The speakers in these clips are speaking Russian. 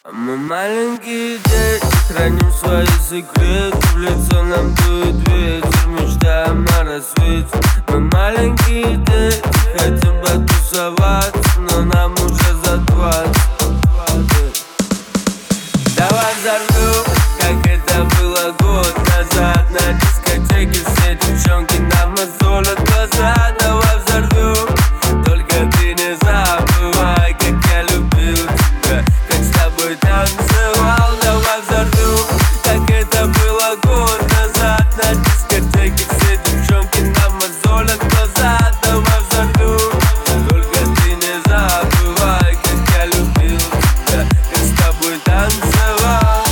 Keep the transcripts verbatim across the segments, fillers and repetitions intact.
Мы маленькие дети, храним свои секреты. В лицо нам дует ветер, мечтаем о рассвете. Мы маленькие дети, хотим потусоваться, но нам уже за двадцать. Давай взорвем, как это было год назад. На дискотеке все девчонки нам мозолят глаза. Давай взорвем, только ты не забывай, как я любил тебя, как с тобой танцевал. Давай взорвем, как это было год назад. На дискотеке все девчонки нам мозолят глаза. Давай взорвем, только ты не забывай, как я любил тебя, как с тобой танцевал.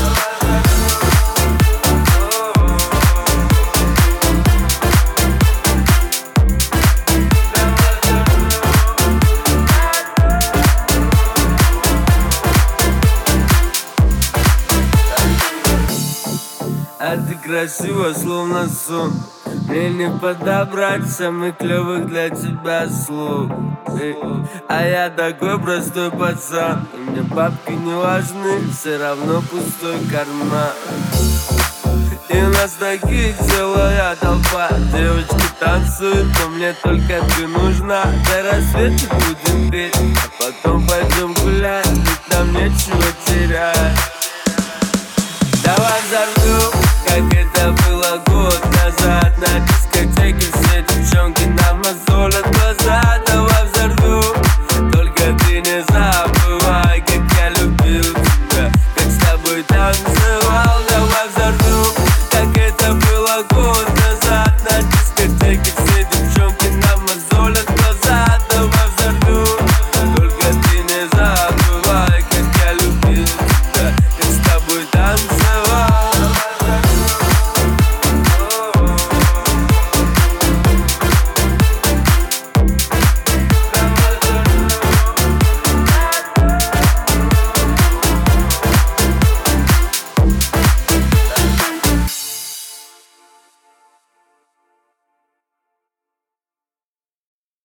А ты красива, словно сон. Мне не подобрать самых клёвых для тебя слов. Эй, а я такой простой пацан, и мне бабки не важны, все равно пустой карман. И у нас таких целая толпа. Девочки танцуют, но мне только ты нужна. До рассвета будем петь, а потом пойдем гулять, ведь нам нечего терять.